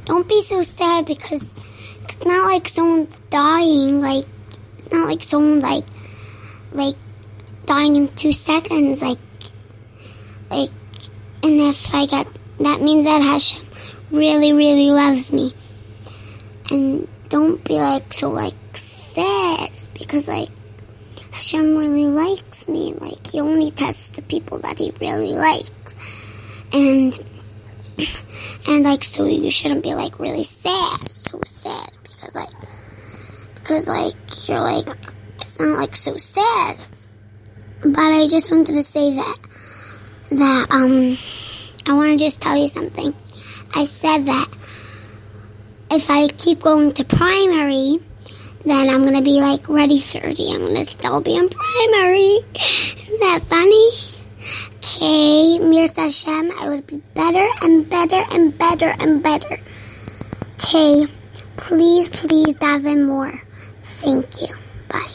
don't be so sad because it's not like someone's dying. Like, it's not like someone's like dying in 2 seconds. Like, and if I get, that means that Hashem really, really loves me. And don't be like so like sad because like Hashem really likes me. Like, he only tests the people that he really likes. And like, so you shouldn't be like really sad, so sad, because you're like, it's not like so sad. But I just wanted to say that I want to just tell you something. I said that if I keep going to primary, then I'm going to be like ready 30. I'm going to still be in primary. Isn't that funny? Okay, Mirza Hashem, I would be better and better and better and better. Okay, please daven more. Thank you.